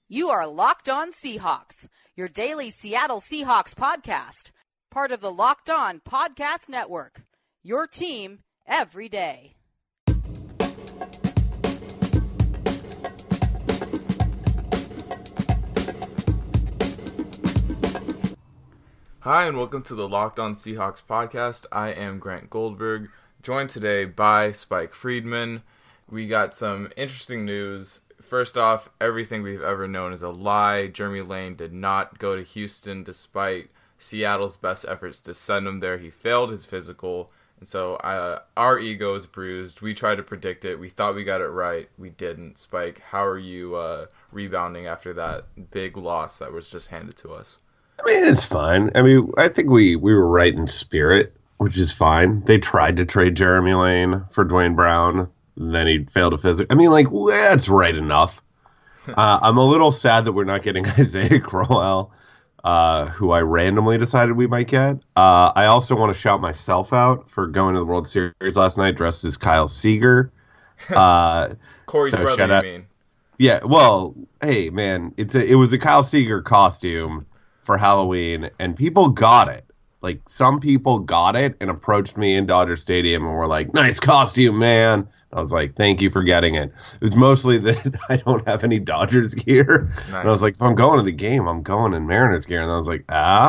You are Locked On Seahawks, your daily Seattle Seahawks podcast, part of the Locked On Podcast Network, your team every day. Hi, and welcome to the Locked On Seahawks podcast. I am Grant Goldberg, joined today by Spike Friedman. We got some interesting news. First off, everything we've ever known is a lie. Jeremy Lane did not go to Houston despite Seattle's best efforts to send him there. He failed his physical, and so our ego is bruised. We tried to predict it. We thought we got it right. We didn't. Spike, how are you rebounding after that big loss that was just handed to us? I mean, it's fine. I mean, I think we were right in spirit, which is fine. They tried to trade Jeremy Lane for Dwayne Brown. Then he failed to physical. I mean, like, that's right enough. I'm a little sad that we're not getting Isaiah Crowell, who I randomly decided we might get. I also want to shout myself out for going to the World Series last night dressed as Kyle Seager. Corey's brother, you mean? Yeah, well, hey, man, it was a Kyle Seager costume for Halloween, and people got it. Like, some people got it and approached me in Dodger Stadium and were like, nice costume, man. I was like, thank you for getting it. It was mostly that I don't have any Dodgers gear. Nice. And I was like, if I'm going to the game, I'm going in Mariners gear. And I was like,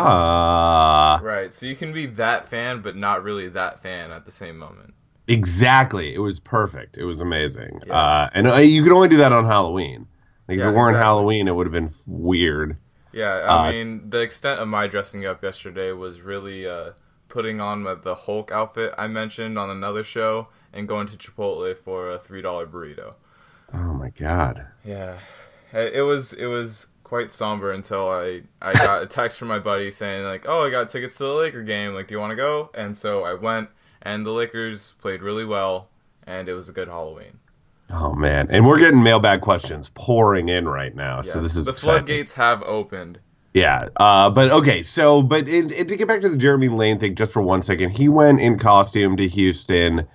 Right, so you can be that fan, but not really that fan at the same moment. Exactly. It was perfect. It was amazing. Yeah. And you could only do that on Halloween. Like, if it weren't Halloween, it would have been weird. Yeah, I mean, the extent of my dressing up yesterday was really putting on the Hulk outfit I mentioned on another show and going to Chipotle for a $3 burrito. Oh, my God. Yeah. It was quite somber until I got a text from my buddy saying, like, oh, I got tickets to the Laker game. Like, do you want to go? And so I went, and the Lakers played really well, and it was a good Halloween. Oh, man. And we're getting mailbag questions pouring in right now. Yes, so this is the floodgates have opened. Yeah. But okay. So, but to get back to the Jeremy Lane thing just for 1 second, he went in costume to Houston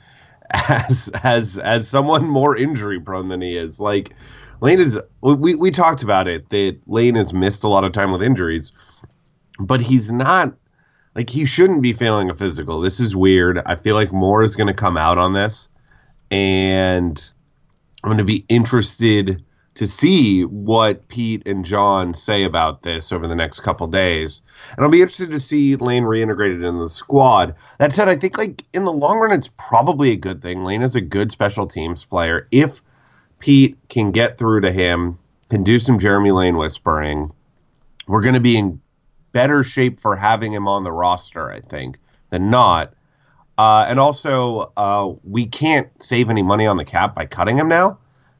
as someone more injury prone than he is. Like, Lane is, we talked about it, that Lane has missed a lot of time with injuries, but he's not, like, he shouldn't be failing a physical. This is weird. I feel like more is going to come out on this, and I'm going to be interested to see what Pete and John say about this over the next couple days. And I'll be interested to see Lane reintegrated in the squad. That said, I think, like, in the long run, it's probably a good thing. Lane is a good special teams player. If Pete can get through to him, can do some Jeremy Lane whispering, we're going to be in better shape for having him on the roster, I think, than not. And also, we can't save any money on the cap by cutting him now.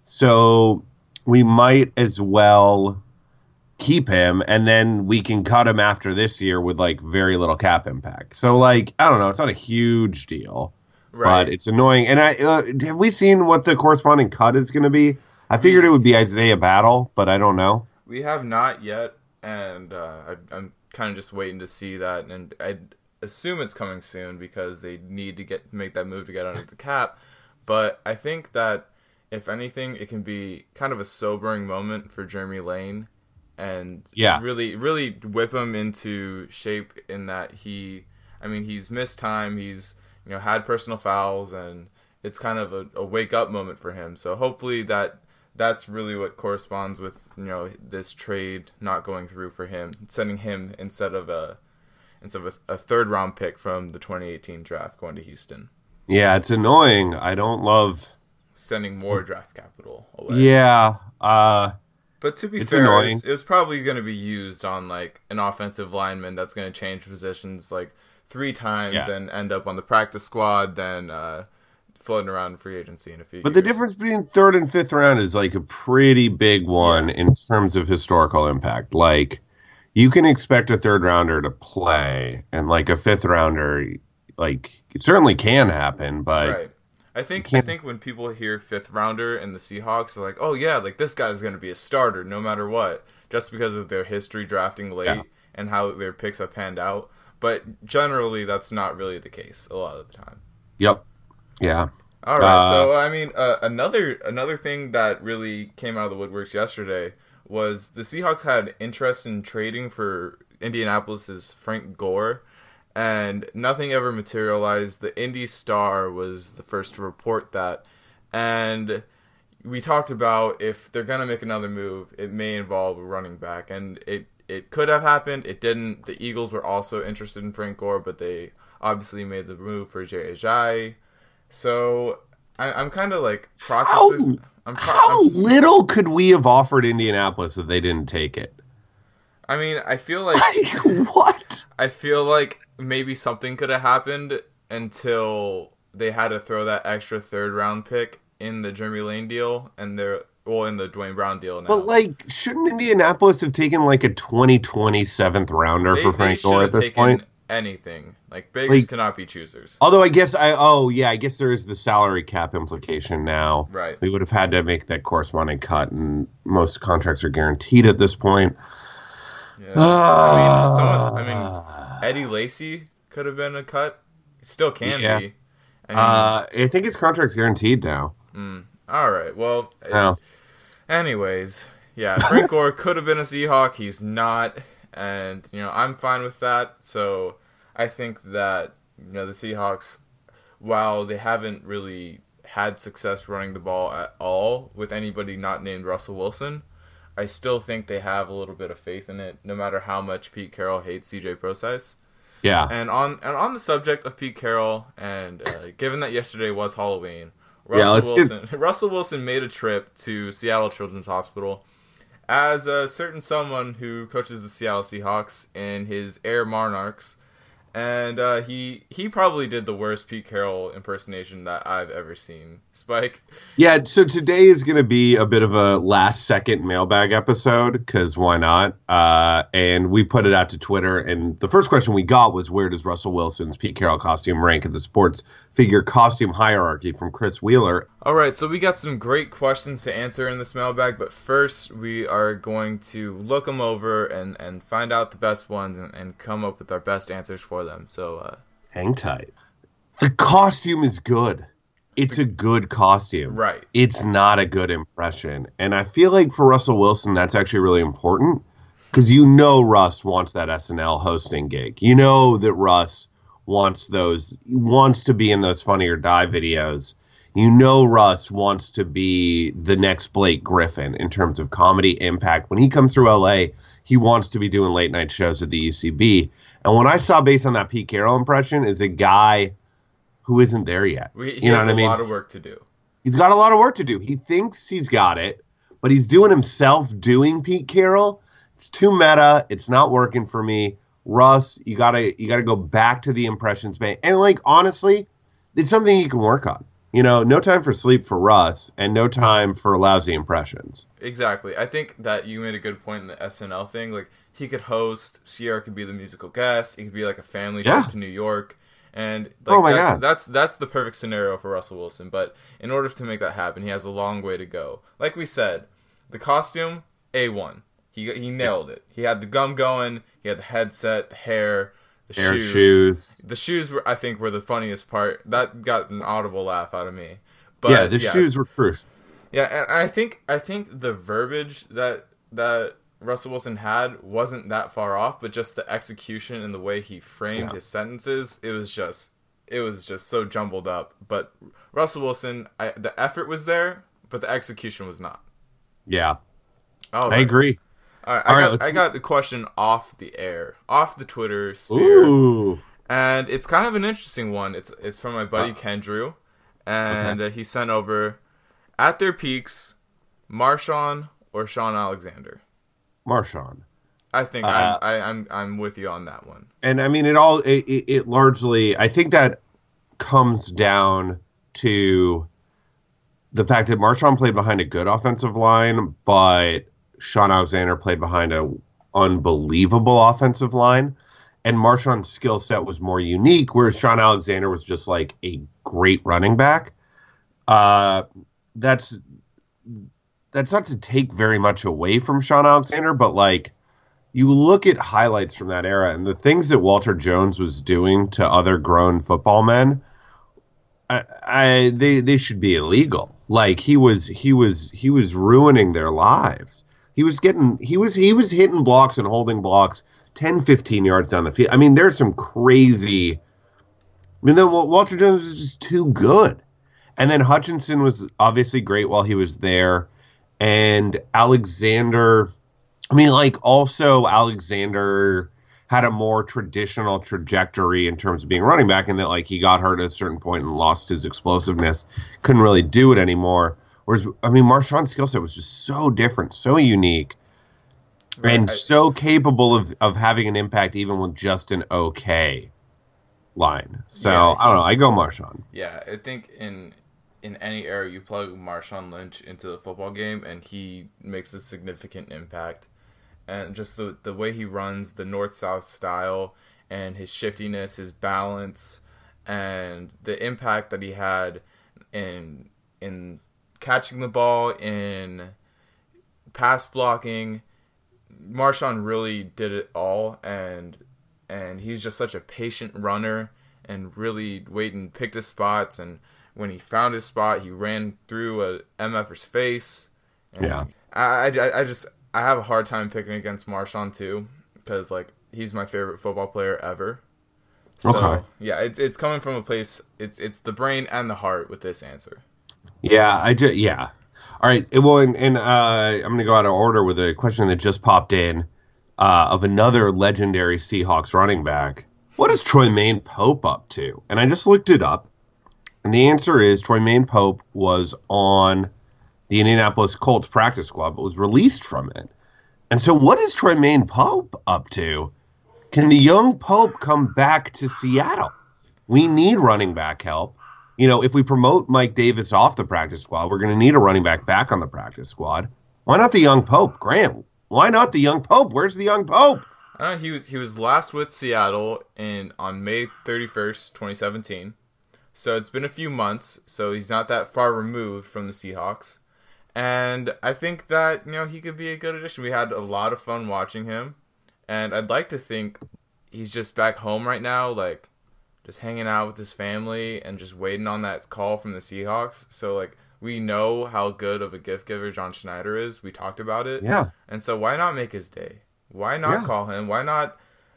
So we might as well keep him, and then we can cut him after this year with, like, very little cap impact. So, like, I don't know. It's not a huge deal, right? But it's annoying. And have we seen what the corresponding cut is going to be? I figured it would be Isaiah Battle, but I don't know. We have not yet, and I'm kind of just waiting to see that, and I assume it's coming soon because they need to make that move to get under the cap. But I think that, if anything, it can be kind of a sobering moment for Jeremy Lane and really, really whip him into shape in that he's missed time, he's had personal fouls, and it's kind of a wake-up moment for him. So hopefully that's really what corresponds with this trade not going through for him, sending him instead of a third-round pick from the 2018 draft going to Houston. Yeah, it's annoying. I don't love sending more draft capital away. Yeah. But to be fair, it was probably going to be used on, like, an offensive lineman that's going to change positions, like, 3 times and end up on the practice squad, then floating around in free agency in a few years. But the difference between 3rd and 5th round is, like, a pretty big one in terms of historical impact. Like, you can expect a 3rd rounder to play, and, like, a 5th rounder, like, it certainly can happen, but right. I think when people hear 5th rounder in the Seahawks, they're like, oh yeah, like, this guy's going to be a starter no matter what, just because of their history drafting late and how their picks have panned out. But generally, that's not really the case a lot of the time. Yep. Yeah. All right. So, I mean, another thing that really came out of the woodworks yesterday was the Seahawks had interest in trading for Indianapolis's Frank Gore, and nothing ever materialized. The Indy Star was the first to report that, and we talked about if they're going to make another move, it may involve a running back, and it could have happened. It didn't. The Eagles were also interested in Frank Gore, but they obviously made the move for Jay Ajayi. So I'm kind of like processing. How little could we have offered Indianapolis that they didn't take it? I mean, I feel like what? I feel like maybe something could have happened until they had to throw that extra 3rd round pick in the Jeremy Lane deal and in the Dwayne Brown deal now. But like, shouldn't Indianapolis have taken like a 2020 7th rounder for Frank Gore at this point? Anything. Like, beggars cannot be choosers. Although I guess I guess there is the salary cap implication now. Right. We would have had to make that corresponding cut, and most contracts are guaranteed at this point. Yeah. Eddie Lacy could have been a cut. It still can be. I think his contract's guaranteed now. All right. Well, anyways, yeah, Frank Gore could have been a Seahawk. He's not, and I'm fine with that. So I think that the Seahawks, while they haven't really had success running the ball at all with anybody not named Russell Wilson, I still think they have a little bit of faith in it, no matter how much Pete Carroll hates CJ Prosise. Yeah. And on the subject of Pete Carroll, and given that yesterday was Halloween, Russell Wilson made a trip to Seattle Children's Hospital as a certain someone who coaches the Seattle Seahawks in his Air Monarchs. And he probably did the worst Pete Carroll impersonation that I've ever seen. Spike? Yeah, so today is going to be a bit of a last-second mailbag episode, because why not? And we put it out to Twitter, and the first question we got was, where does Russell Wilson's Pete Carroll costume rank in the sports figure costume hierarchy, from Chris Wheeler. All right, so we got some great questions to answer in this mailbag, but first we are going to look them over and find out the best ones and come up with our best answers for them. So hang tight. The costume is good. It's a good costume. Right. It's not a good impression. And I feel like for Russell Wilson, that's actually really important, because Russ wants that SNL hosting gig. That Russ wants to be in those Funny or Die videos. Russ wants to be the next Blake Griffin in terms of comedy impact. When he comes through LA, he wants to be doing late night shows at the UCB. And what I saw based on that Pete Carroll impression is a guy who isn't there yet. He has a lot of work to do. He's got a lot of work to do. He thinks he's got it, but he's doing himself doing Pete Carroll. It's too meta. It's not working for me. Russ, you gotta go back to the impressions bank. And honestly, it's something you can work on. No time for sleep for Russ, and no time for lousy impressions. Exactly. I think that you made a good point in the SNL thing. He could host, Sierra could be the musical guest, it could be like a family trip to New York. And God. That's the perfect scenario for Russell Wilson. But in order to make that happen, he has a long way to go. Like we said, the costume, A1. He nailed it. He had the gum going. He had the headset, the hair, the shoes. The shoes I think were the funniest part. That got an audible laugh out of me. But the shoes were crucial. Yeah, and I think the verbiage that Russell Wilson had wasn't that far off, but just the execution and the way he framed his sentences, it was just so jumbled up. But Russell Wilson, the effort was there, but the execution was not. Yeah. Oh, I agree. All right, I got a question off the air, off the Twitter sphere. Ooh. And it's kind of an interesting one. It's from my buddy Ken Drew, and he sent over, at their peaks, Marshawn or Sean Alexander. Marshawn. I think I'm with you on that one. And I mean, it largely, I think that comes down to the fact that Marshawn played behind a good offensive line, but Sean Alexander played behind an unbelievable offensive line, and Marshawn's skill set was more unique, whereas Sean Alexander was just like a great running back. That's not to take very much away from Sean Alexander, but you look at highlights from that era and the things that Walter Jones was doing to other grown football men, they should be illegal. He was ruining their lives. He was hitting blocks and holding blocks 10, 15 yards down the field. I mean, there's some crazy. I mean, then Walter Jones was just too good. And then Hutchinson was obviously great while he was there. And Alexander, I mean, like, also Alexander had a more traditional trajectory in terms of being a running back, and that, like, he got hurt at a certain point and lost his explosiveness, couldn't really do it anymore. Whereas, I mean, Marshawn's skill set was just so different, so unique, and so capable of having an impact even with just an okay line. So, yeah, I don't know. I go Marshawn. Yeah, I think in any era you plug Marshawn Lynch into the football game, and he makes a significant impact. And just the way he runs, the north-south style, and his shiftiness, his balance, and the impact that he had in catching the ball, in pass blocking. Marshawn really did it all, and he's just such a patient runner and really picked his spots. And when he found his spot, he ran through a MFer's face. And yeah, I have a hard time picking against Marshawn too, because like he's my favorite football player ever. So, okay. Yeah, it's coming from a place. It's the brain and the heart with this answer. Yeah, yeah. All right. Well, and I'm going to go out of order with a question that just popped in of another legendary Seahawks running back. What is Troymaine Pope up to? And I just looked it up, and the answer is Troymaine Pope was on the Indianapolis Colts practice squad, but was released from it. And so what is Troymaine Pope up to? Can the young Pope come back to Seattle? We need running back help. You know, if we promote Mike Davis off the practice squad, we're going to need a running back on the practice squad. Why not the young Pope? Grant, why not the young Pope? Where's the young Pope? I don't know, he was last with Seattle on May 31st, 2017. So it's been a few months, so he's not that far removed from the Seahawks. And I think that, you know, he could be a good addition. We had a lot of fun watching him. And I'd like to think he's just back home right now, like, just hanging out with his family and just waiting on that call from the Seahawks. So, like, we know how good of a gift giver John Schneider is. We talked about it. Yeah. And so why not make his day? Why not call him? Why not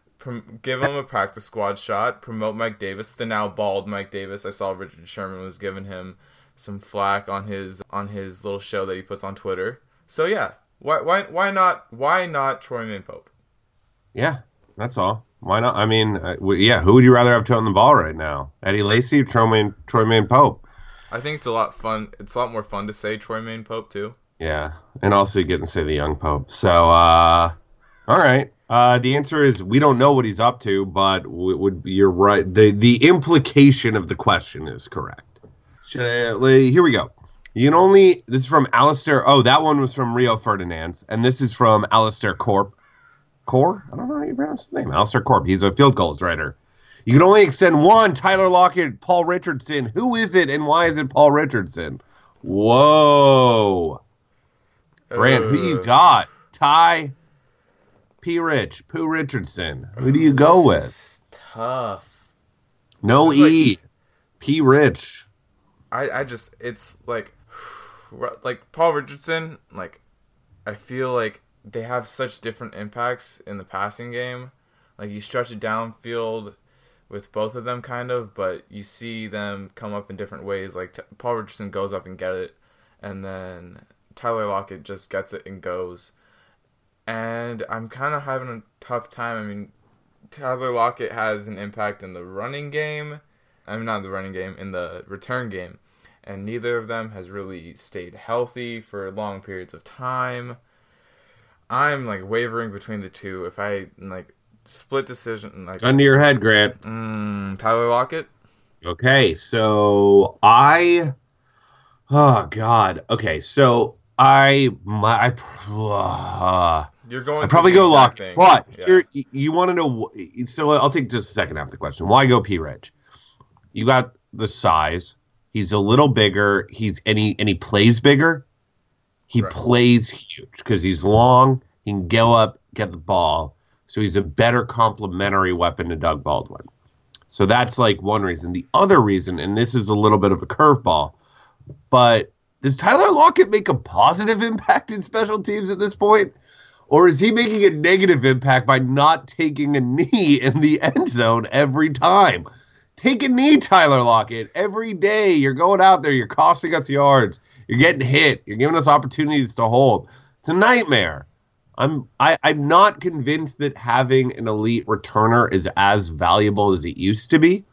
give him a practice squad shot, promote Mike Davis, the now bald Mike Davis? I saw Richard Sherman was giving him some flack on his little show that he puts on Twitter. So yeah, why not Troymaine Pope? Yeah, that's all. Why not? I mean, yeah, who would you rather have toting the ball right now? Eddie Lacy or Troymaine Pope? I think it's a lot fun. It's a lot more fun to say Troymaine Pope too. Yeah, and also you get to say the young Pope. So, all right. The answer is we don't know what he's up to, but you're right. The implication of the question is correct. Here we go. This is from Alistair. Oh, that one was from Rio Ferdinand's, and this is from Alistair Corp. I don't know how you pronounce his name. Alistair Corp. He's a field goals writer. You can only extend one. Tyler Lockett, Paul Richardson. Who is it, and why is it Paul Richardson? Whoa. Grant, who you got? Ty, P. Pooh Richardson. Who do you go with? Is tough. No E. P. Rich. I just, it's like Paul Richardson, like, I feel like they have such different impacts in the passing game. Like, you stretch it downfield with both of them, kind of, but you see them come up in different ways. Like, Paul Richardson goes up and get it, and then Tyler Lockett just gets it and goes. And I'm kind of having a tough time. I mean, Tyler Lockett has an impact in the running game. I mean, not the running game, in the return game. And neither of them has really stayed healthy for long periods of time. I'm, like, wavering between the two. If I, like, split decision, like... Gun to your head, Grant. Tyler Lockett? Okay, so oh, God. Okay, so You're going I'd probably go Lockett. But yeah. you want to know... So I'll take just a second after the question. Why go P. Rich? You got the size. He's a little bigger. And he plays bigger. He plays huge because he's long. He can go up, get the ball. So he's a better complementary weapon to Doug Baldwin. So that's like one reason. The other reason, and this is a little bit of a curveball, but Does Tyler Lockett make a positive impact in special teams at this point? Or is he making a negative impact by not taking a knee in the end zone every time? Take a knee, Tyler Lockett. Every day you're going out there, you're costing us yards. You're getting hit. You're giving us opportunities to hold. It's a nightmare. I'm not convinced that having an elite returner is as valuable as it used to be.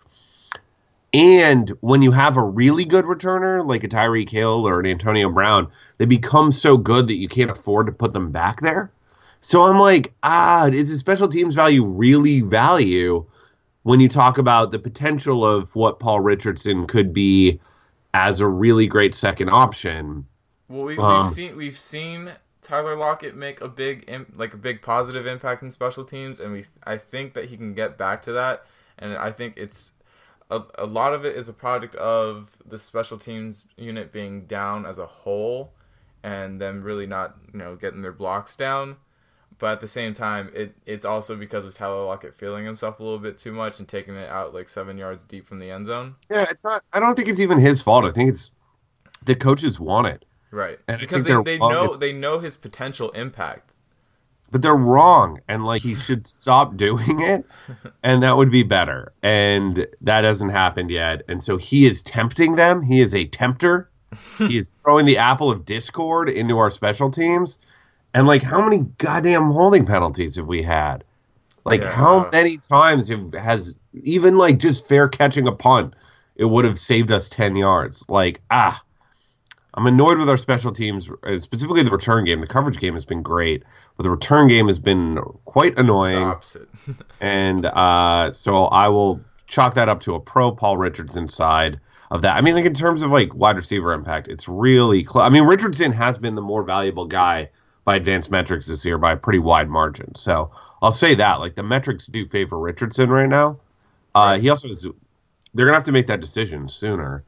And when you have a really good returner, like a Tyreek Hill or an Antonio Brown, they become so good that you can't afford to put them back there. So I'm like, is the special teams value really value when you talk about the potential of what Paul Richardson could be as a really great second option? Well, we've seen Tyler Lockett make a big positive impact in special teams, and I think that he can get back to that. And I think it's a lot of it is a product of the special teams unit being down as a whole, and them really not getting their blocks down. But at the same time, it's also because of Tyler Lockett feeling himself a little bit too much and taking it out like 7 yards deep from the end zone. Yeah, it's not. I don't think it's even his fault. I think it's the coaches want it, right? And because they know his potential impact. But they're wrong, and like he should stop doing it, and that would be better. And that hasn't happened yet, and so he is tempting them. He is a tempter. He is throwing the apple of discord into our special teams. And, like, how many goddamn holding penalties have we had? Like, how many times has even, like, just fair catching a punt, it would have saved us 10 yards? Like, I'm annoyed with our special teams, specifically the return game. The coverage game has been great, but the return game has been quite annoying. The opposite. And so I will chalk that up to a pro Paul Richardson side of that. I mean, like, in terms of, like, wide receiver impact, it's really close. I mean, Richardson has been the more valuable guy by advanced metrics this year by a pretty wide margin. So I'll say that. Like, the metrics do favor Richardson right now. He also is. They're gonna have to make that decision sooner,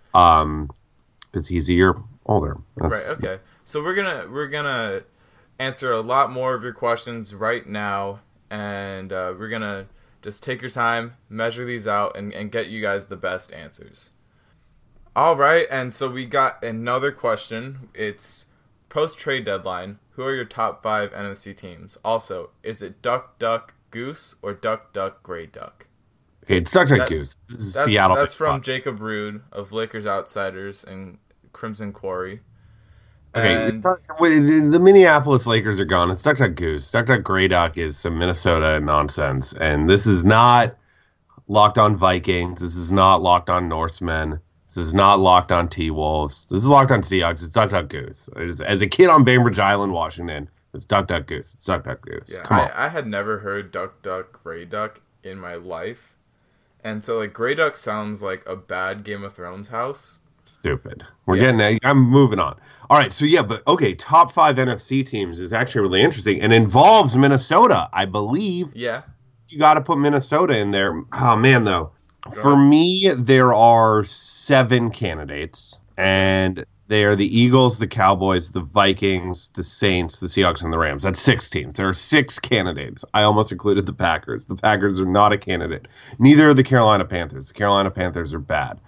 because he's a year older. Right. Okay. So we're gonna answer a lot more of your questions right now, and we're gonna just take your time, measure these out, and get you guys the best answers. All right. And so we got another question. It's post-trade deadline, who are your top 5 NFC teams? Also, is it Duck, Duck, Goose, or Duck, Duck, Gray Duck? Okay, it's Duck, Duck, Goose. This is Seattle. That's from Jacob Rude of Lakers Outsiders and Crimson Quarry. Okay, the Minneapolis Lakers are gone. It's Duck, Duck, Goose. Duck, Duck, Gray Duck is some Minnesota nonsense. And this is not Locked On Vikings. This is not Locked On Norsemen. This is not Locked On T-Wolves. This is Locked On Seahawks. It's Duck, Duck, Goose. As a kid on Bainbridge Island, Washington, it's Duck, Duck, Goose. It's Duck, Duck, Goose. Yeah, Come on. I had never heard Duck, Duck, Gray Duck in my life. And so, like, Gray Duck sounds like a bad Game of Thrones house. Stupid. I'm moving on. All right, so yeah, but okay, top 5 NFC teams is actually really interesting and involves Minnesota, I believe. Yeah. You got to put Minnesota in there. Oh, man, though. For me, there are 7 candidates, and they are the Eagles, the Cowboys, the Vikings, the Saints, the Seahawks, and the Rams. That's 6 teams. There are 6 candidates. I almost included the Packers. The Packers are not a candidate. Neither are the Carolina Panthers. The Carolina Panthers are bad.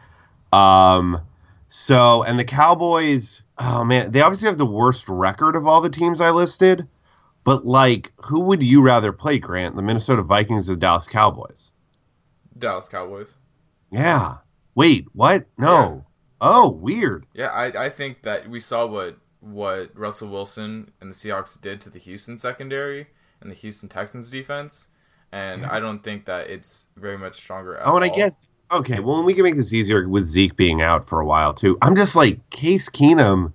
And the Cowboys, oh, man, they obviously have the worst record of all the teams I listed, but, like, who would you rather play, Grant, the Minnesota Vikings or the Dallas Cowboys? Dallas Cowboys. Yeah. Wait, what? No. Yeah. Oh, weird. Yeah, I think that we saw what Russell Wilson and the Seahawks did to the Houston secondary and the Houston Texans defense, and I don't think that it's very much stronger at all. And I guess, okay, well, we can make this easier with Zeke being out for a while, too. I'm just like, Case Keenum.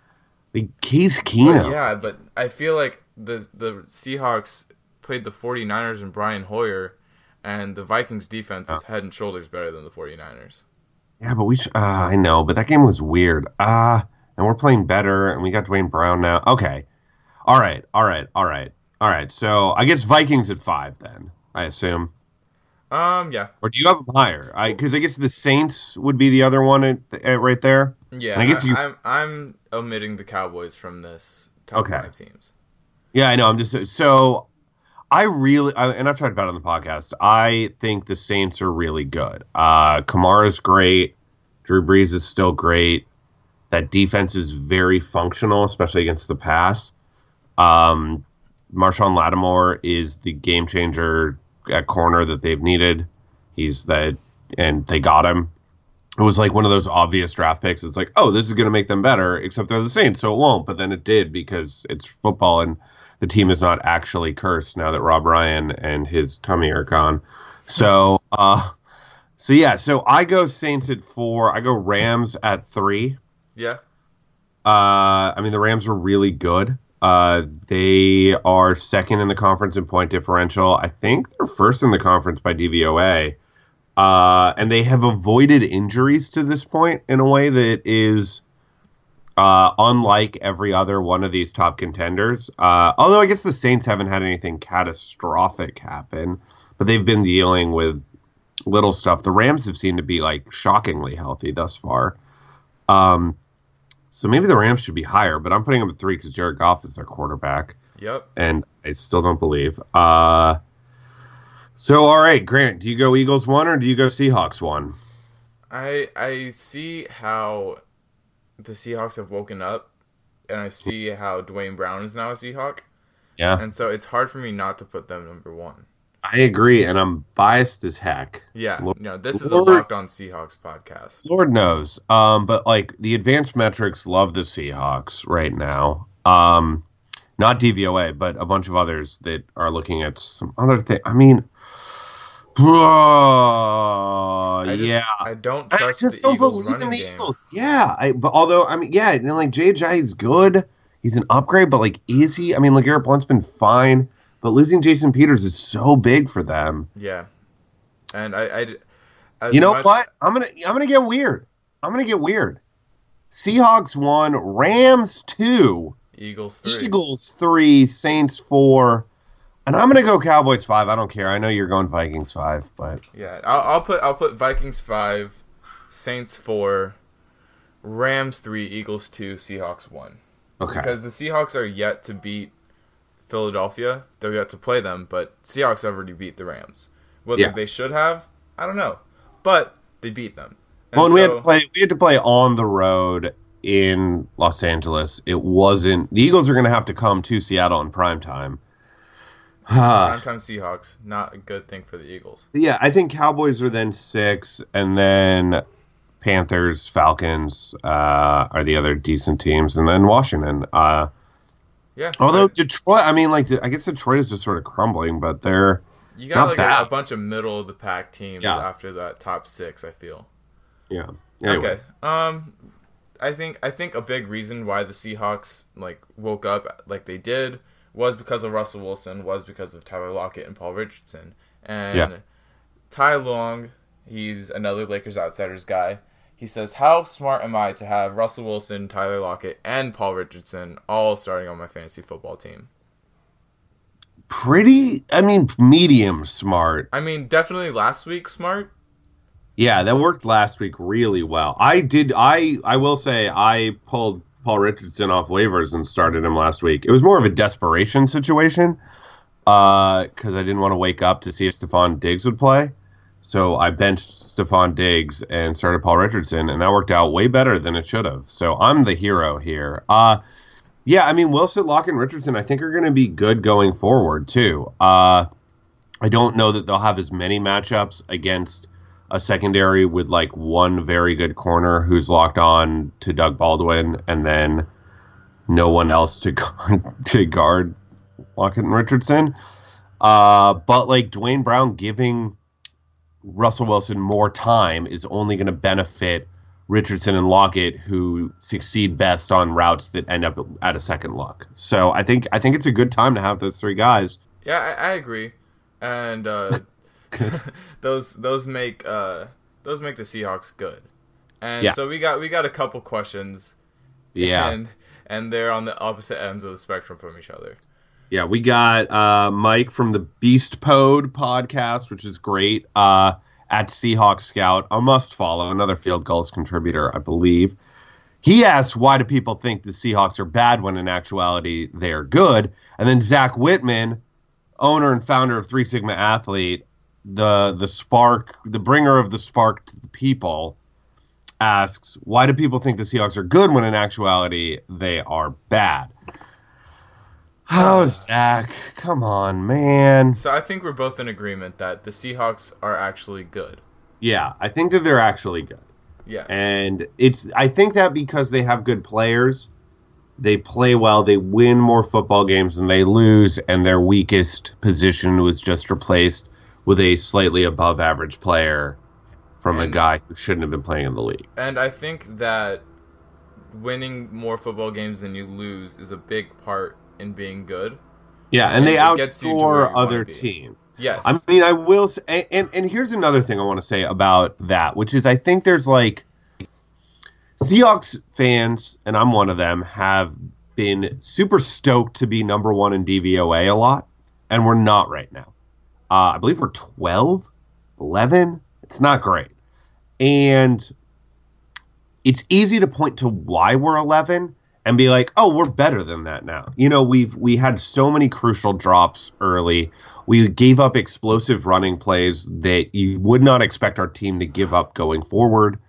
Well, yeah, but I feel like the Seahawks played the 49ers and Brian Hoyer, and the Vikings defense is head and shoulders better than the 49ers. Yeah, but I know, but that game was weird. And we're playing better, and we got Dwayne Brown now. Okay. All right. So I guess Vikings at 5 then, I assume. Yeah. Or do you have them higher? Because I guess the Saints would be the other one at right there. Yeah, and I guess I'm omitting the Cowboys from this top 5 teams. Yeah, I know. I'm just so and I've talked about it on the podcast. I think the Saints are really good. Kamara's great. Drew Brees is still great. That defense is very functional, especially against the pass. Marshawn Lattimore is the game changer at corner that they've needed. He's that, and they got him. It was like one of those obvious draft picks. It's like, oh, this is going to make them better, except they're the Saints, so it won't. But then it did because it's football, and the team is not actually cursed now that Rob Ryan and his tummy are gone. So, so I go Saints at 4. I go Rams at 3. Yeah. I mean, the Rams are really good. They are second in the conference in point differential. I think they're first in the conference by DVOA. And they have avoided injuries to this point in a way that is unlike every other one of these top contenders. Although I guess the Saints haven't had anything catastrophic happen, but they've been dealing with little stuff. The Rams have seemed to be like shockingly healthy thus far. So maybe the Rams should be higher, but I'm putting them at 3 because Jared Goff is their quarterback. Yep. And I still don't believe. So, all right, Grant, do you go Eagles 1 or do you go Seahawks 1? I see how the Seahawks have woken up, and I see how Dwayne Brown is now a Seahawk. Yeah. And so it's hard for me not to put them number 1. I agree, and I'm biased as heck. Yeah, this is a Locked On Seahawks podcast. Lord knows. But, like, the advanced metrics love the Seahawks right now. Not DVOA, but a bunch of others that are looking at some other thing. I mean... I don't trust the Eagles running game. Eagles. Yeah, but although like J.J. is good, he's an upgrade, but like, is he? I mean, LeGarrette Blount's been fine, but losing Jason Peters is so big for them. Yeah, and what? I'm gonna get weird. Seahawks 1, Rams 2, Eagles 3, Eagles 3, Saints 4. And I'm gonna go Cowboys 5. I don't care. I know you're going Vikings 5, but yeah, I'll put Vikings 5, Saints 4, Rams 3, Eagles 2, Seahawks 1. Okay. Because the Seahawks are yet to beat Philadelphia. They're yet to play them, but Seahawks have already beat the Rams. Whether they should have, I don't know, but they beat them. And we had to play on the road in Los Angeles. It wasn't. The Eagles are gonna have to come to Seattle in prime time. Primetime Seahawks, not a good thing for the Eagles. Yeah, I think Cowboys are then 6, and then Panthers, Falcons are the other decent teams, and then Washington. Although Detroit, I mean, like, I guess Detroit is just sort of crumbling, but they're you got like a bunch of middle of the pack teams after that top 6. I feel. Yeah. Anyway. Okay. I think a big reason why the Seahawks like woke up like they did was because of Russell Wilson, was because of Tyler Lockett and Paul Richardson. And Ty Long, he's another Lakers Outsiders guy. He says, how smart am I to have Russell Wilson, Tyler Lockett, and Paul Richardson all starting on my fantasy football team? Medium smart. I mean, definitely last week smart. Yeah, that worked last week really well. I will say I pulled Paul Richardson off waivers and started him last week. It was more of a desperation situation because I didn't want to wake up to see if Stephon Diggs would play. So I benched Stephon Diggs and started Paul Richardson, and that worked out way better than it should have. So I'm the hero here. Wilson, Lockett, and Richardson I think are going to be good going forward too. I don't know that they'll have as many matchups against a secondary with like one very good corner who's locked on to Doug Baldwin and then no one else to guard Lockett and Richardson. But like Dwayne Brown giving Russell Wilson more time is only going to benefit Richardson and Lockett, who succeed best on routes that end up at a second look. So I think it's a good time to have those 3 guys. Yeah, I agree. And those make the Seahawks good. And so we got a couple questions. Yeah. And they're on the opposite ends of the spectrum from each other. Yeah, we got Mike from the Beast Pod podcast, which is great. At Seahawks Scout, a must follow, another Field Gulls contributor, I believe. He asks, why do people think the Seahawks are bad when in actuality they are good? And then Zach Whitman, owner and founder of Three Sigma Athlete, the spark, the bringer of the spark to the people, asks, why do people think the Seahawks are good when in actuality they are bad? Oh, Zach, come on, man. So I think we're both in agreement that the Seahawks are actually good. Yeah, I think that they're actually good. Yes. And I think that because they have good players, they play well, they win more football games than they lose, and their weakest position was just replaced with a slightly above average player from a guy who shouldn't have been playing in the league. And I think that winning more football games than you lose is a big part in being good. Yeah, and they outscore other teams. Yes. I mean, I will say, and here's another thing I want to say about that, which is I think there's like Seahawks fans, and I'm one of them, have been super stoked to be number one in DVOA a lot, and we're not right now. I believe we're 12, 11. It's not great. And it's easy to point to why we're 11 and be like, oh, we're better than that now. You know, we had so many crucial drops early. We gave up explosive running plays that you would not expect our team to give up going forward.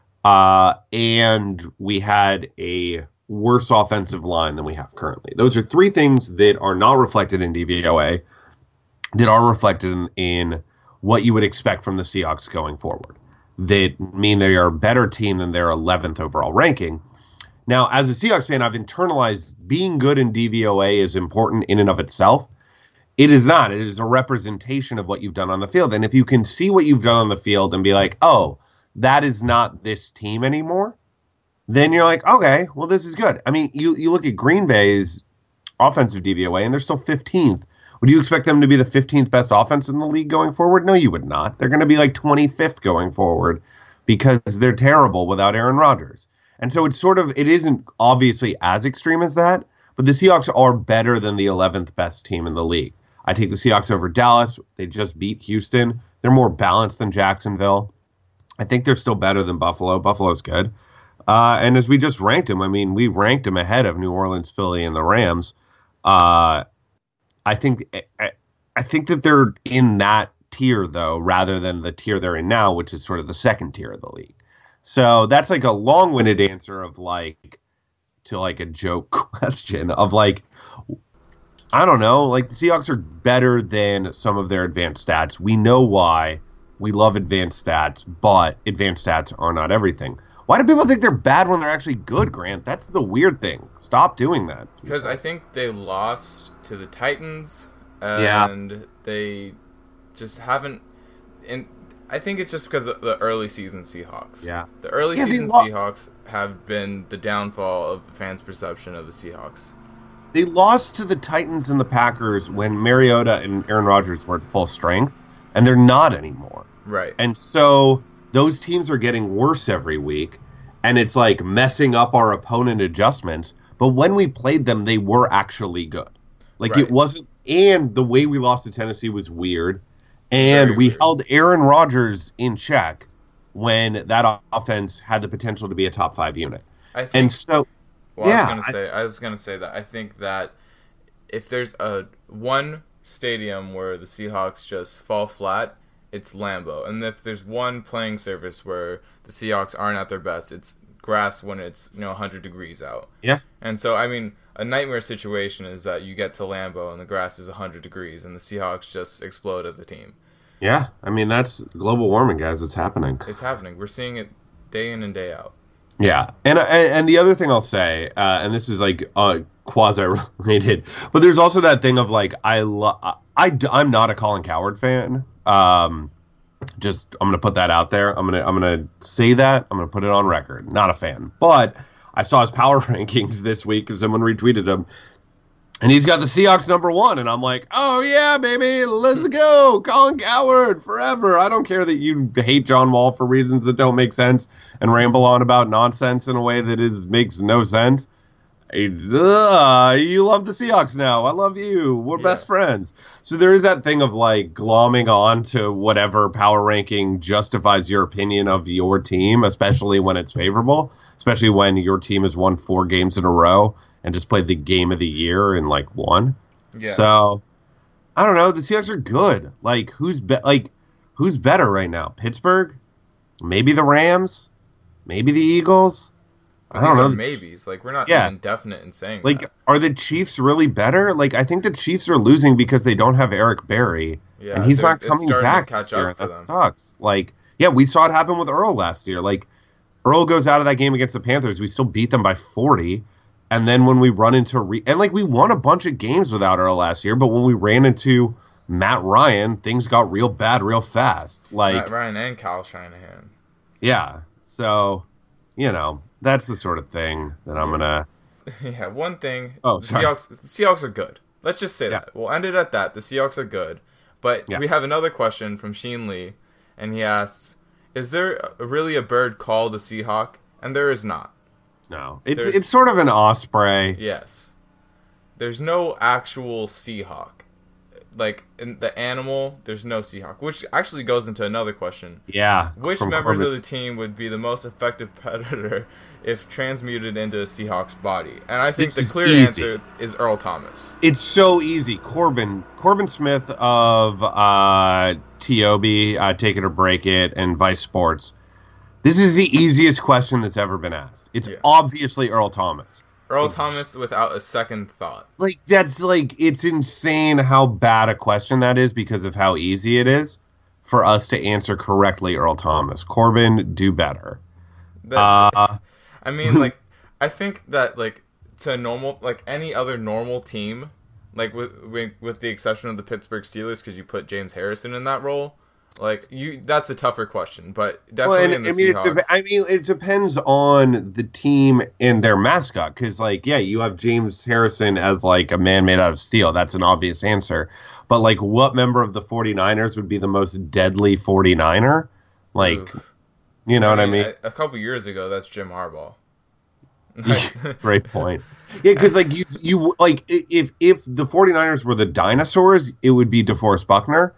And we had a worse offensive line than we have currently. Those are three things that are not reflected in DVOA, that are reflected in what you would expect from the Seahawks going forward. That mean they are a better team than their 11th overall ranking. Now, as a Seahawks fan, I've internalized being good in DVOA is important in and of itself. It is not. It is a representation of what you've done on the field. And if you can see what you've done on the field and be like, oh, that is not this team anymore, then you're like, okay, well, this is good. I mean, you look at Green Bay's offensive DVOA, and they're still 15th. Would you expect them to be the 15th best offense in the league going forward? No, you would not. They're going to be like 25th going forward because they're terrible without Aaron Rodgers. And so it isn't obviously as extreme as that, but the Seahawks are better than the 11th best team in the league. I take the Seahawks over Dallas. They just beat Houston. They're more balanced than Jacksonville. I think they're still better than Buffalo. Buffalo's good. And as we just ranked them, I mean, we ranked them ahead of New Orleans, Philly, and the Rams. I think that they're in that tier, though, rather than the tier they're in now, which is sort of the second tier of the league. So that's like a long-winded answer of like to like a joke question of like, I don't know, like the Seahawks are better than some of their advanced stats. We know why. We love advanced stats, but advanced stats are not everything. Why do people think they're bad when they're actually good, Grant? That's the weird thing. Stop doing that. Because I think they lost to the Titans, and they just haven't. And I think it's just because of the early season Seahawks. Yeah. The early season Seahawks have been the downfall of the fans' perception of the Seahawks. They lost to the Titans and the Packers when Mariota and Aaron Rodgers were at full strength, and they're not anymore. Right. And so those teams are getting worse every week, and it's like messing up our opponent adjustments. But when we played them, they were actually good. Like It wasn't, and the way we lost to Tennessee was weird. And we held Aaron Rodgers in check when that offense had the potential to be a top 5 unit. I was gonna say that I think that if there's one stadium where the Seahawks just fall flat, it's Lambeau. And if there's one playing surface where the Seahawks aren't at their best, it's grass when it's 100 degrees out. Yeah. And so I mean, a nightmare situation is that you get to Lambeau and the grass is 100 degrees and the Seahawks just explode as a team. Yeah, I mean that's global warming, guys. It's happening. It's happening. We're seeing it day in and day out. Yeah, and the other thing I'll say, and this is like quasi-related, but there's also that thing of like I'm not a Colin Cowherd fan. I'm gonna put that out there. I'm gonna say that. I'm gonna put it on record. Not a fan, but I saw his power rankings this week because someone retweeted him, and he's got the Seahawks number 1, and I'm like, oh yeah, baby, let's go, Colin Cowherd forever. I don't care that you hate John Wall for reasons that don't make sense and ramble on about nonsense in a way that makes no sense. You love the Seahawks now. I love you. We're best friends. So there is that thing of like glomming on to whatever power ranking justifies your opinion of your team, especially when it's favorable, especially when your team has won 4 games in a row and just played the game of the year in like 1. Yeah. So I don't know. The Seahawks are good. Like who's better right now? Pittsburgh? Maybe the Rams? maybe the Eagles. But I don't know. Maybes. Like, we're not Yeah. even definite in saying Like, that. are the Chiefs really better? Like, I think the Chiefs are losing because they don't have Eric Berry, Yeah, and he's not it's coming starting to back catch this year. up for That them. sucks. Like, yeah, we saw it happen with Earl last year. Like, Earl goes out of that game against the Panthers. We still beat them by 40. And then when we run into and like we won a bunch of games without Earl last year, but when we ran into Matt Ryan, things got real bad real fast. Like, Matt Ryan and Kyle Shanahan. yeah. So, that's the sort of thing that I'm gonna. Yeah, one thing. Oh, the sorry. Seahawks are good. Let's just say Yeah. that. We'll end it at that. The Seahawks are good. But Yeah. we have another question from Sheen Lee, and he asks, is there really a bird called the Seahawk? And there is not. No, There's- it's sort of an osprey. Yes. There's no actual Seahawk. Like, in the animal, there's no Seahawk. Which actually goes into another question. Yeah. Which from members of the Corbin's- team would be the most effective predator if transmuted into a Seahawk's body? And I think This the is clear easy. answer is Earl Thomas. It's so easy. Corbin Smith of TOB, Take It or Break It, and Vice Sports. This is the easiest question that's ever been asked. It's Yeah. obviously Earl Thomas. Earl Thomas without a second thought. Like, it's insane how bad a question that is because of how easy it is for us to answer correctly, Earl Thomas. Corbin, do better. I mean, like, I think that, like, to normal, like, any other normal team, like, with the exception of the Pittsburgh Steelers, because you put James Harrison in that role, like, that's a tougher question, but definitely in the Seahawks. It depends on the team and their mascot. Because, like, yeah, you have James Harrison as, like, a man made out of steel. That's an obvious answer. But, like, what member of the 49ers would be the most deadly 49er? Like, Oof. you know what I mean? A couple years ago, that's Jim Harbaugh. Great point. Yeah, because, like, you like, if the 49ers were the dinosaurs, it would be DeForest Buckner.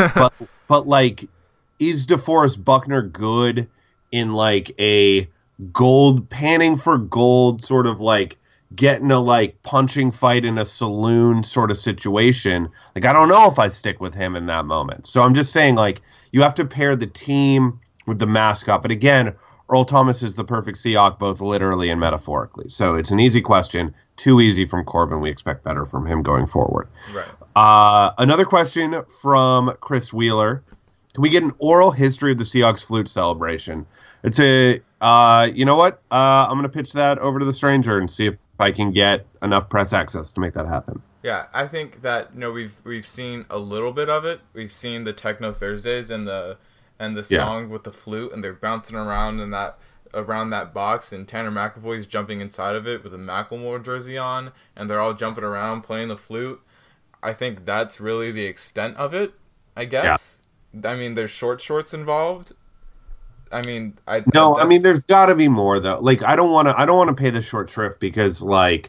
But like, is DeForest Buckner good in like a panning for gold sort of like getting a like punching fight in a saloon sort of situation? Like, I don't know if I stick with him in that moment. So I'm just saying, like, you have to pair the team with the mascot. But again, Earl Thomas is the perfect Seahawk, both literally and metaphorically. So it's an easy question. Too easy from Corbin. We expect better from him going forward. Right. Another question from Chris Wheeler. Can we get an oral history of the Seahawks flute celebration? It's you know what? I'm going to pitch that over to the stranger and see if I can get enough press access to make that happen. Yeah, I think that, we've seen a little bit of it. We've seen the Techno Thursdays and the song with the flute, and they're bouncing around around that box, and Tanner McAvoy's jumping inside of it with a Macklemore jersey on, and they're all jumping around playing the flute. I think that's really the extent of it, I guess. Yeah. I mean, there's shorts involved. I mean, there's got to be more though. Like, I don't want to pay the short shrift because, like,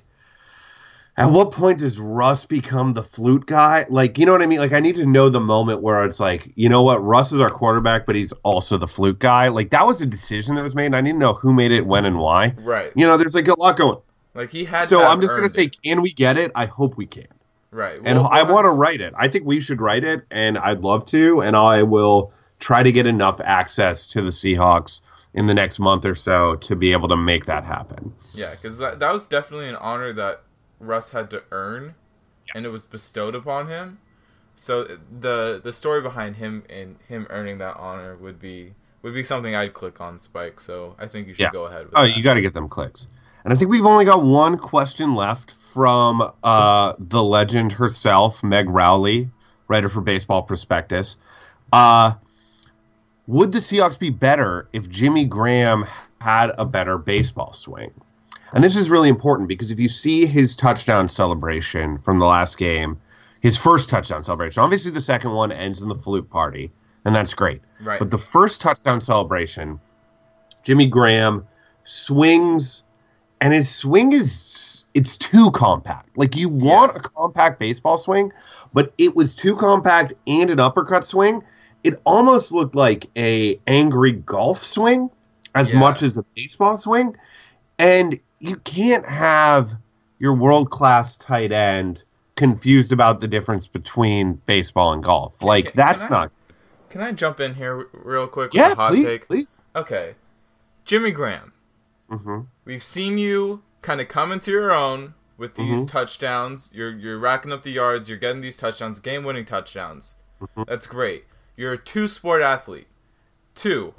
at what point does Russ become the flute guy? Like, you know what I mean? Like, I need to know the moment where it's like, you know what, Russ is our quarterback, but he's also the flute guy. Like, that was a decision that was made, and I need to know who made it, when, and why. Right. There's like a lot going. Like, he had. So I'm just gonna say, can we get it? I hope we can. Right. And I want to write it. I think we should write it, and I'd love to, and I will try to get enough access to the Seahawks in the next month or so to be able to make that happen. Yeah, because that was definitely an honor that Russ had to earn, and it was bestowed upon him. So the story behind him and him earning that honor would be something I'd click on, Spike. So I think you should go ahead with that. You got to get them clicks. And I think we've only got one question left from the legend herself, Meg Rowley, writer for Baseball Prospectus. Would the Seahawks be better if Jimmy Graham had a better baseball swing? And this is really important because if you see his touchdown celebration from the last game, his first touchdown celebration, obviously the second one ends in the flute party, and that's great. Right. But the first touchdown celebration, Jimmy Graham swings, and his swing it's too compact. Like, you want a compact baseball swing, but it was too compact and an uppercut swing. It almost looked like a angry golf swing as much as a baseball swing. And you can't have your world-class tight end confused about the difference between baseball and golf. Not... Can I jump in here real quick with Yeah, a hot please, take? please. Okay. Jimmy Graham. Mm-hmm. We've seen you kind of come into your own with these touchdowns. You're racking up the yards. You're getting these touchdowns, game-winning touchdowns. That's great. You're a two-sport athlete. 2.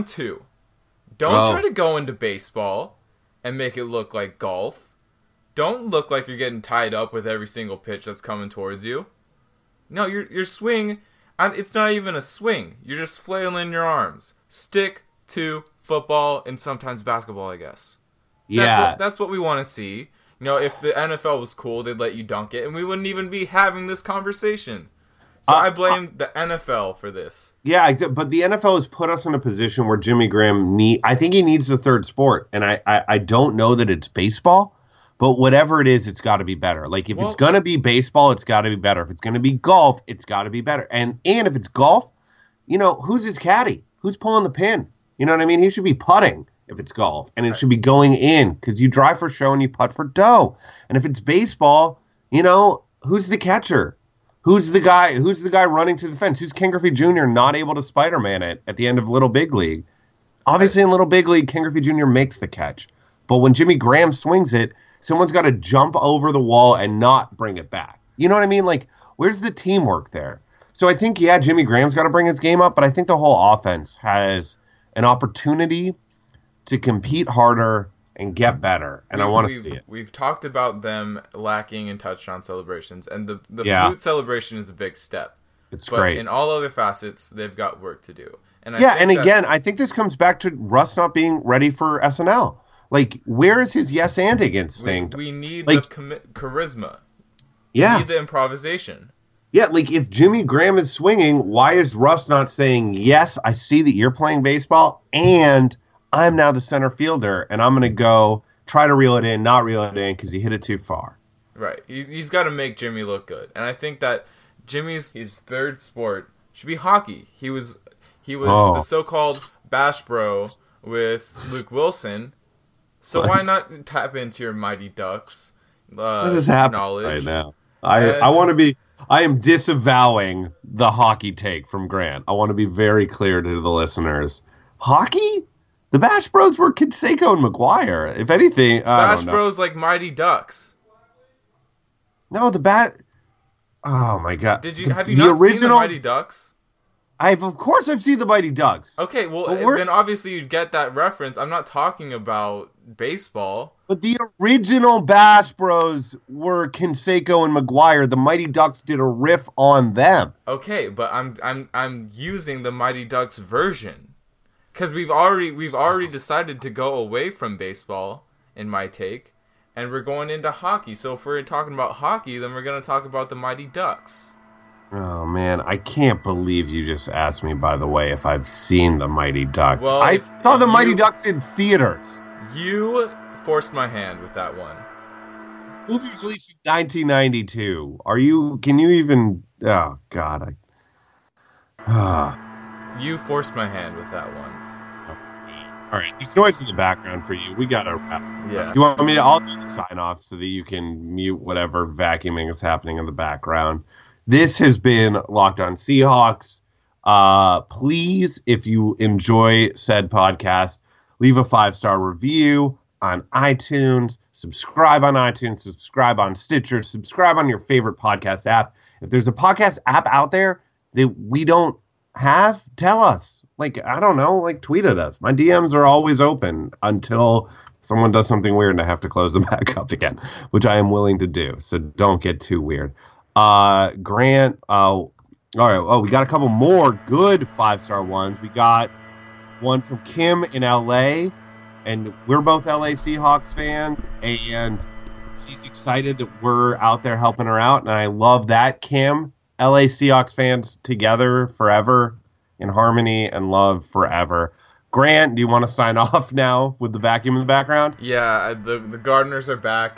Don't try to go into baseball and make it look like golf. Don't look like you're getting tied up with every single pitch that's coming towards you. No, your swing, it's not even a swing. You're just flailing your arms. Stick to football and sometimes basketball, I guess. Yeah. That's what we want to see. You know, if the NFL was cool, they'd let you dunk it, and we wouldn't even be having this conversation. So I blame the NFL for this. Yeah, but the NFL has put us in a position where Jimmy Graham I think he needs the third sport, and I don't know that it's baseball, but whatever it is, it's got to be better. Like, if it's going to be baseball, it's got to be better. If it's going to be golf, it's got to be better. And if it's golf, you know, who's his caddy? Who's pulling the pin? You know what I mean? He should be putting if it's golf, and it should be going in, because you drive for show and you putt for dough. And if it's baseball, you know, who's the catcher? Who's the guy running to the fence? Who's Ken Griffey Jr. not able to Spider-Man it at the end of Little Big League? Obviously, in Little Big League, Ken Griffey Jr. makes the catch. But when Jimmy Graham swings it, someone's got to jump over the wall and not bring it back. You know what I mean? Like, where's the teamwork there? So I think, yeah, Jimmy Graham's got to bring his game up, but I think the whole offense has an opportunity to compete harder and get better, and I want to see it. We've talked about them lacking in touchdown celebrations, and the flute celebration is a big step. It's but great. In all other facets, they've got work to do. And I think this comes back to Russ not being ready for SNL. Like, where is his yes-anding instinct? We need the charisma. Yeah. We need the improvisation. Yeah, like, if Jimmy Graham is swinging, why is Russ not saying, yes, I see that you're playing baseball, and I'm now the center fielder, and I'm going to go try to reel it in, not reel it in, because he hit it too far. Right. He's got to make Jimmy look good. And I think that his third sport should be hockey. He was the so-called Bash Bro with Luke Wilson. So why not tap into your Mighty Ducks what is happening knowledge right now? I am disavowing the hockey take from Grant. I want to be very clear to the listeners. Hockey? The Bash Bros were Canseco and McGuire. If anything, Bash Bros like Mighty Ducks. No, oh my God! Have you not seen the Mighty Ducks? Of course I've seen the Mighty Ducks. Okay, well then obviously you'd get that reference. I'm not talking about baseball. But the original Bash Bros were Canseco and McGuire. The Mighty Ducks did a riff on them. Okay, but I'm using the Mighty Ducks version. Because we've already decided to go away from baseball, in my take, and we're going into hockey. So if we're talking about hockey, then we're going to talk about the Mighty Ducks. Oh, man, I can't believe you just asked me, by the way, if I've seen the Mighty Ducks. Well, I saw the Mighty Ducks in theaters. You forced my hand with that one. Movie was released in 1992. Can you even... Oh, God. You forced my hand with that one. All right, there's noise in the background for you. We got to wrap this up. You want me to... I'll do the sign-off so that you can mute whatever vacuuming is happening in the background. This has been Locked On Seahawks. Please, if you enjoy said podcast, leave a 5-star review on iTunes, subscribe on iTunes, subscribe on Stitcher, subscribe on your favorite podcast app. If there's a podcast app out there that we don't have, tell us. Like, I don't know, like, tweet at us. My DMs are always open until someone does something weird and I have to close them back up again, which I am willing to do. So don't get too weird. Grant, all right. Oh, we got a couple more good 5-star ones. We got one from Kim in LA, and we're both LA Seahawks fans, and she's excited that we're out there helping her out, and I love that, Kim. LA Seahawks fans together forever in harmony and love forever. Grant, do you want to sign off now with the vacuum in the background? Yeah, the gardeners are back.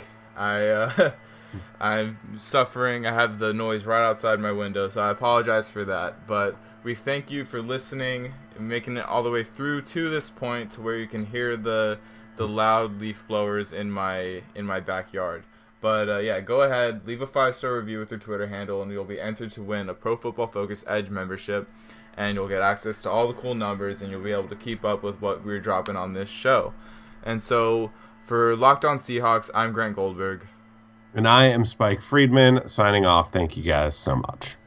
I'm suffering. I have the noise right outside my window, so I apologize for that. But we thank you for listening and making it all the way through to this point to where you can hear the loud leaf blowers in my backyard. But yeah, go ahead, leave a 5-star review with your Twitter handle, and you'll be entered to win a Pro Football Focus Edge membership. And you'll get access to all the cool numbers, and you'll be able to keep up with what we're dropping on this show. And so, for Locked On Seahawks, I'm Grant Goldberg. And I am Spike Friedman, signing off. Thank you guys so much.